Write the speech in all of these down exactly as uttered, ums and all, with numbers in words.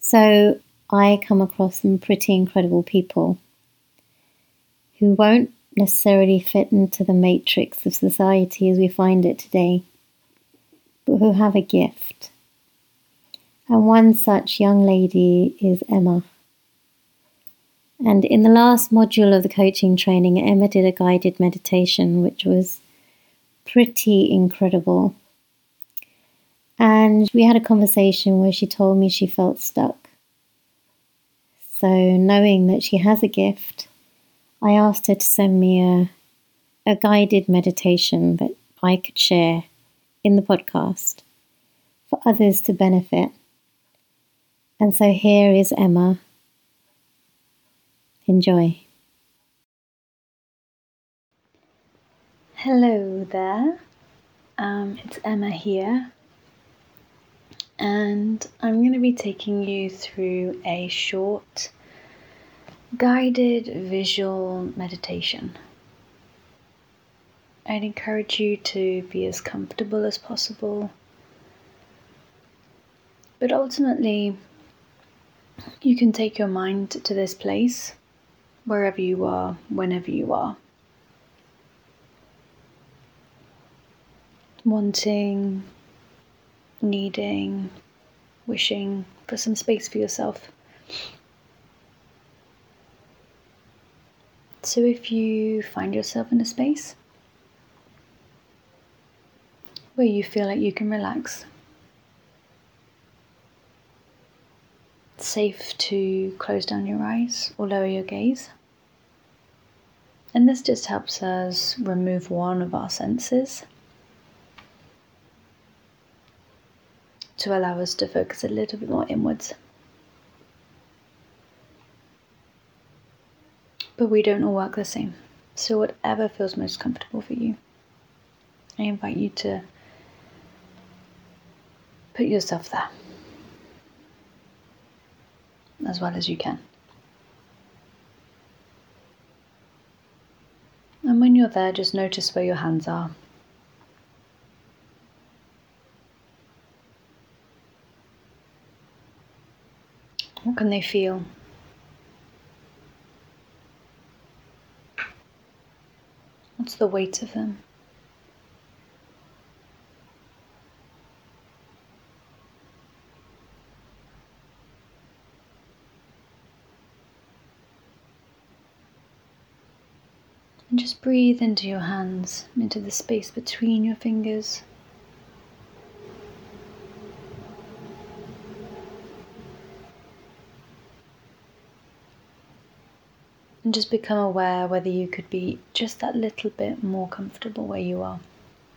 So I come across some pretty incredible people who won't necessarily fit into the matrix of society as we find it today, but who have a gift. And one such young lady is Emma. And in the last module of the coaching training, Emma did a guided meditation, which was pretty incredible. And we had a conversation where she told me she felt stuck. So knowing that she has a gift, I asked her to send me a, a guided meditation that I could share in the podcast for others to benefit. And so here is Emma. Enjoy. Hello there, um, it's Emma here, and I'm going to be taking you through a short guided visual meditation. I'd encourage you to be as comfortable as possible, but ultimately you can take your mind to this place wherever you are, whenever you are. Wanting, needing, wishing for some space for yourself. So if you find yourself in a space where you feel like you can relax, it's safe to close down your eyes or lower your gaze. And this just helps us remove one of our senses to allow us to focus a little bit more inwards. But we don't all work the same. So whatever feels most comfortable for you, I invite you to put yourself there as well as you can. And when you're there, just notice where your hands are. What can they feel? What's the weight of them? And just breathe into your hands, into the space between your fingers. And just become aware whether you could be just that little bit more comfortable where you are.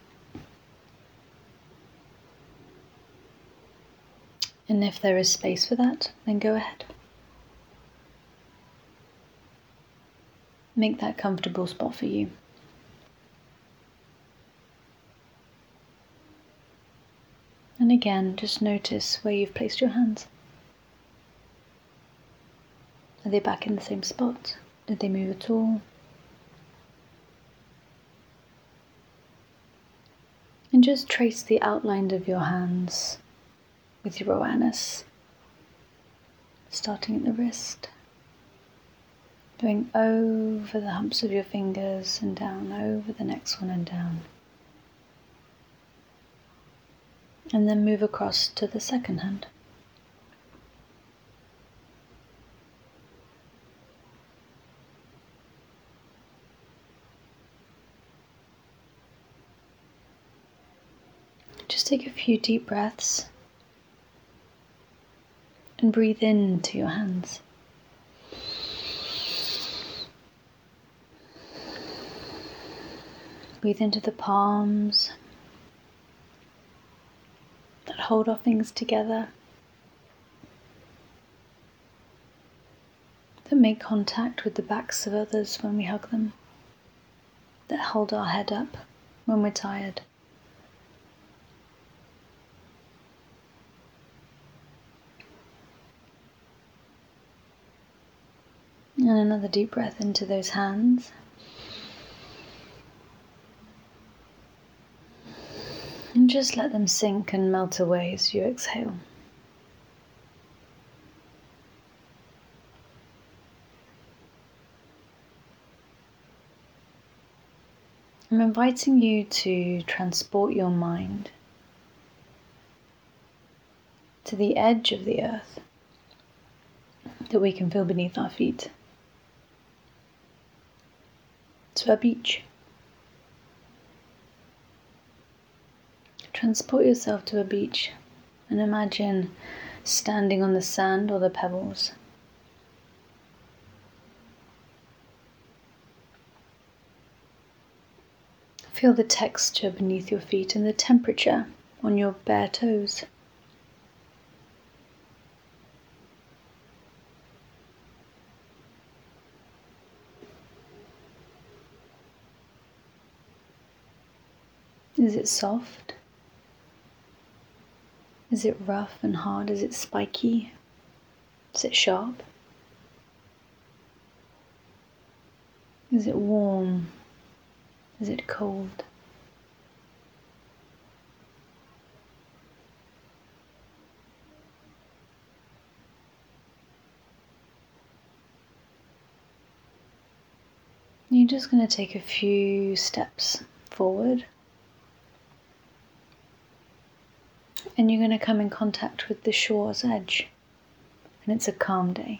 And if there is space for that, then go ahead. Make that comfortable spot for you. And again, just notice where you've placed your hands. Are they back in the same spot? Did they move at all? And just trace the outline of your hands with your awareness, starting at the wrist, going over the humps of your fingers and down, over the next one and down. And then move across to the second hand. Just take a few deep breaths and breathe into your hands. Breathe into the palms that hold our fingers together, that make contact with the backs of others when we hug them, that hold our head up when we're tired. And another deep breath into those hands. And just let them sink and melt away as you exhale. I'm inviting you to transport your mind to the edge of the earth that we can feel beneath our feet, to a beach. Transport yourself to a beach and imagine standing on the sand or the pebbles. Feel the texture beneath your feet and the temperature on your bare toes. Is it soft? Is it rough and hard? Is it spiky? Is it sharp? Is it warm? Is it cold? You're just going to take a few steps forward, and you're going to come in contact with the shore's edge, and it's a calm day.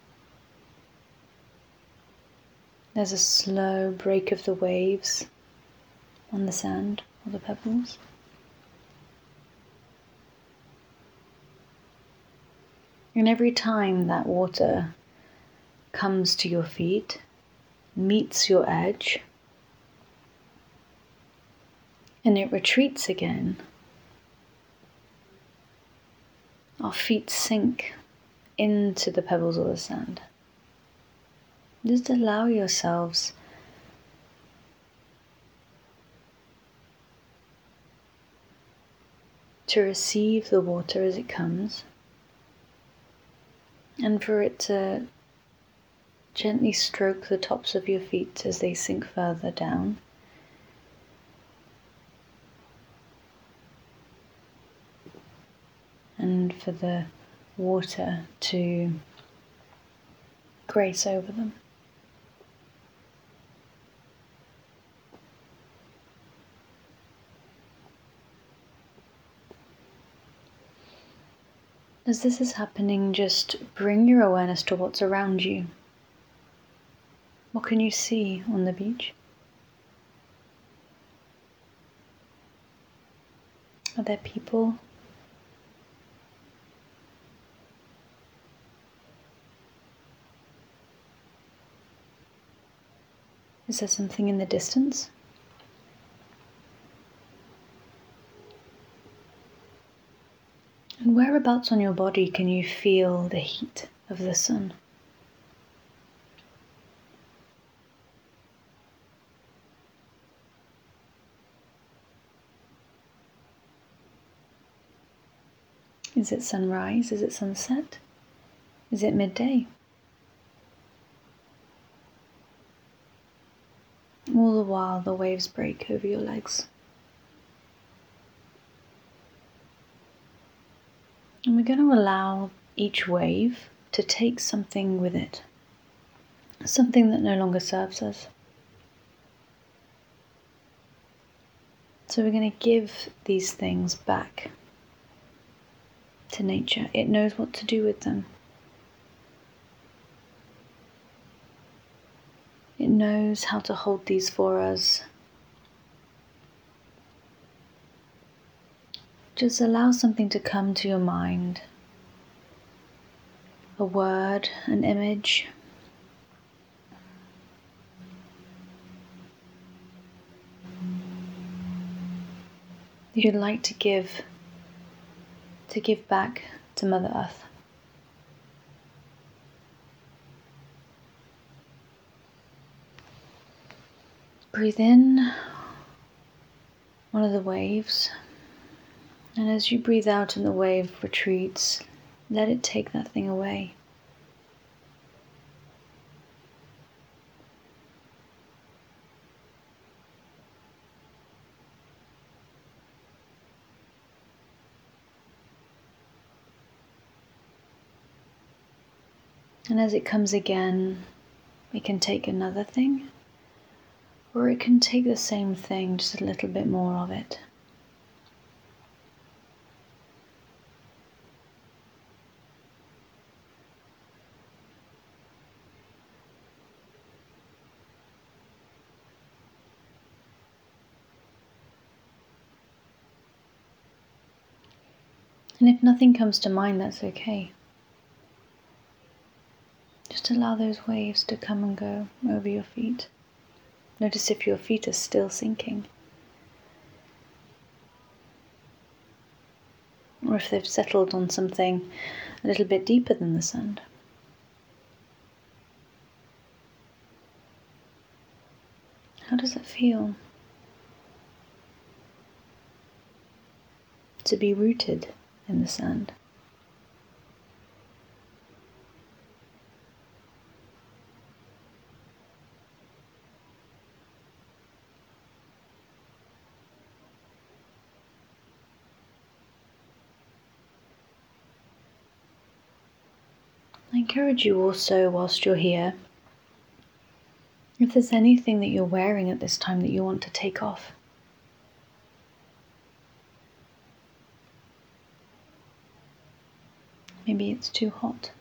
There's a slow break of the waves on the sand or the pebbles. And every time that water comes to your feet, meets your edge, and it retreats again, our feet sink into the pebbles or the sand. Just allow yourselves to receive the water as it comes, and for it to gently stroke the tops of your feet as they sink further down. And for the water to grace over them. As this is happening, just bring your awareness to what's around you. What can you see on the beach? Are there people? Is there something in the distance? And whereabouts on your body can you feel the heat of the sun? Is it sunrise? Is it sunset? Is it midday? All the while the waves break over your legs. And we're going to allow each wave to take something with it, something that no longer serves us. So we're going to give these things back to nature. It knows what to do with them. It knows how to hold these for us. Just allow something to come to your mind. A word, an image. You'd like to give, to give back to Mother Earth. Breathe in one of the waves, and as you breathe out and the wave retreats, let it take that thing away. And as it comes again, we can take another thing, Or it can take the same thing, just a little bit more of it. And if nothing comes to mind, that's okay. Just allow those waves to come and go over your feet. Notice if your feet are still sinking, or if they've settled on something a little bit deeper than the sand. How does it feel to be rooted in the sand? I encourage you also, whilst you're here, if there's anything that you're wearing at this time that you want to take off. Maybe it's too hot.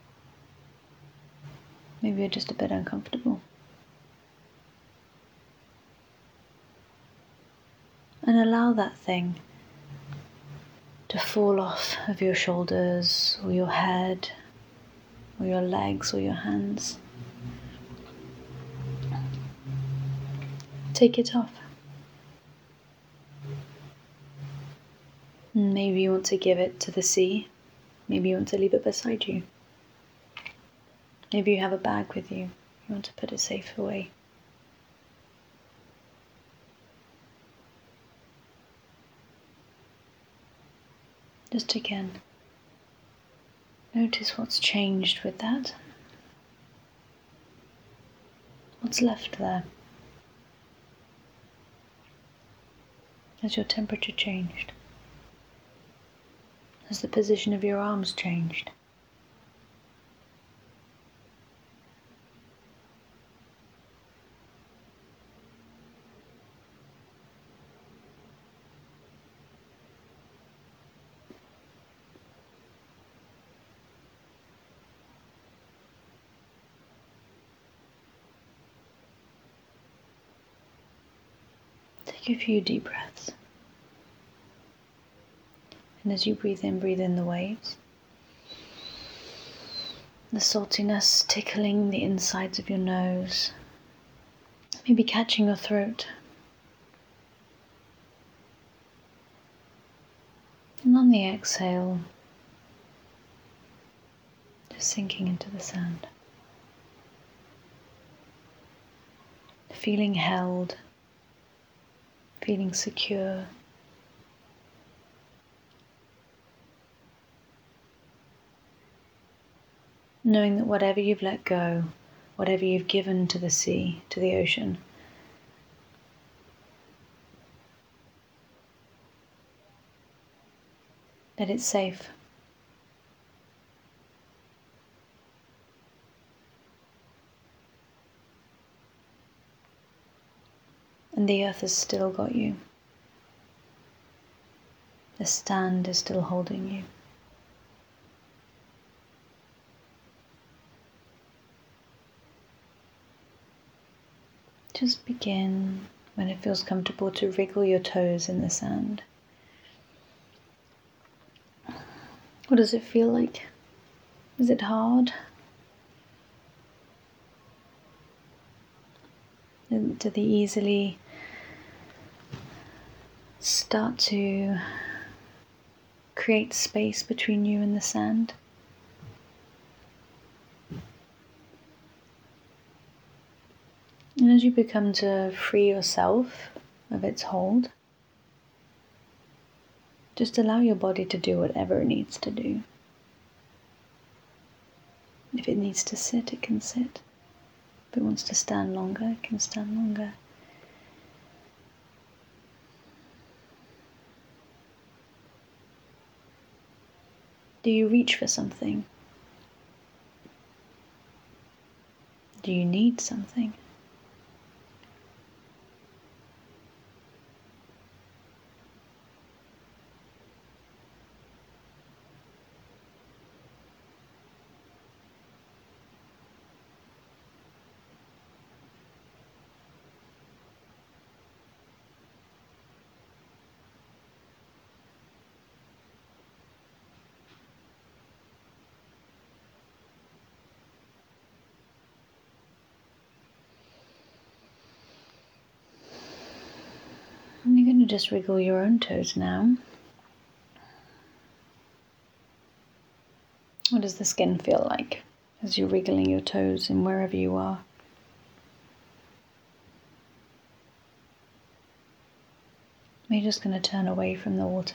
Maybe you're just a bit uncomfortable. And allow that thing to fall off of your shoulders or your head or your legs or your hands. Take it off. And maybe you want to give it to the sea. Maybe you want to leave it beside you. Maybe you have a bag with you. You want to put it safe away. Just again, notice what's changed with that. What's left there? Has your temperature changed? Has the position of your arms changed? Take a few deep breaths. And as you breathe in, breathe in the waves. The saltiness tickling the insides of your nose. Maybe catching your throat. And on the exhale, just sinking into the sand. Feeling held. Feeling secure. Knowing that whatever you've let go, whatever you've given to the sea, to the ocean, that it's safe. And the earth has still got you. The stand is still holding you. Just begin, when it feels comfortable, to wriggle your toes in the sand. What does it feel like? Is it hard? Do they easily start to create space between you and the sand? And as you become to free yourself of its hold, just allow your body to do whatever it needs to do. If it needs to sit, it can sit. If it wants to stand longer, it can stand longer. Do you reach for something? Do you need something? Just wriggle your own toes now. What does the skin feel like as you're wriggling your toes in wherever you are? We're just going to turn away from the water,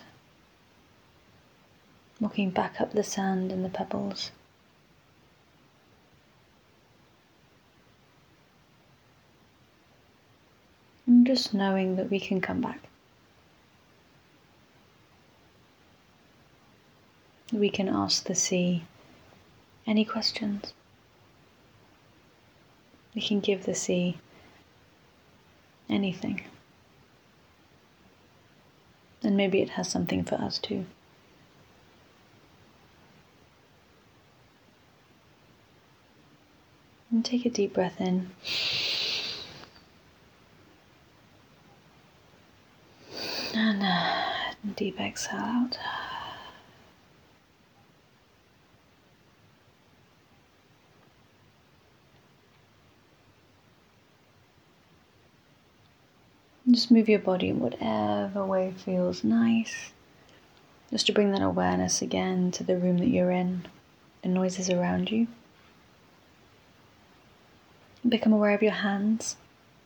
walking back up the sand and the pebbles. And just knowing that we can come back. We can ask the sea any questions. We can give the sea anything. And maybe it has something for us too. And take a deep breath in. And a deep exhale out. Just move your body in whatever way feels nice. Just to bring that awareness again to the room that you're in, the noises around you. Become aware of your hands.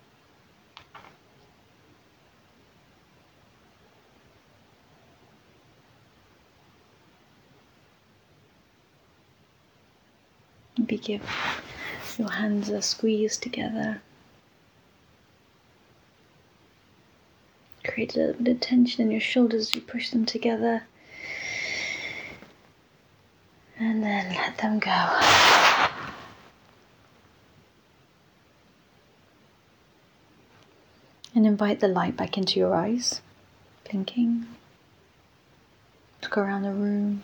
Maybe give your hands a squeeze together. Create a little bit of tension in your shoulders as you push them together. And then let them go. And invite the light back into your eyes, blinking. Look around the room.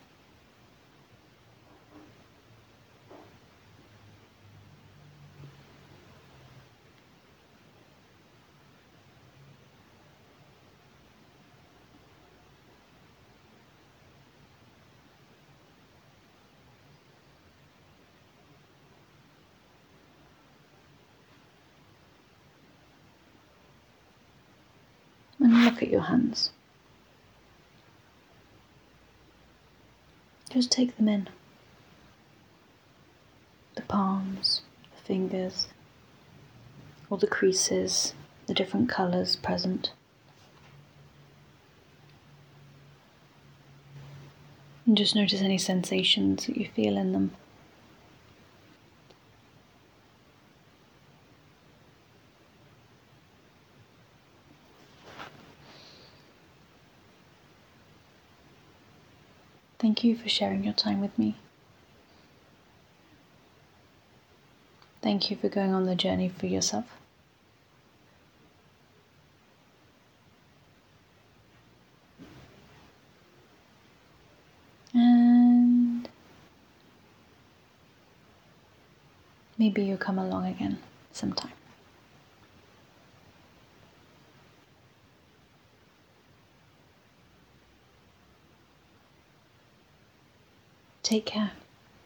And look at your hands. Just take them in. The palms, the fingers, all the creases, the different colours present. And just notice any sensations that you feel in them. Thank you for sharing your time with me. Thank you for going on the journey for yourself. And maybe you'll come along again sometime. Take care.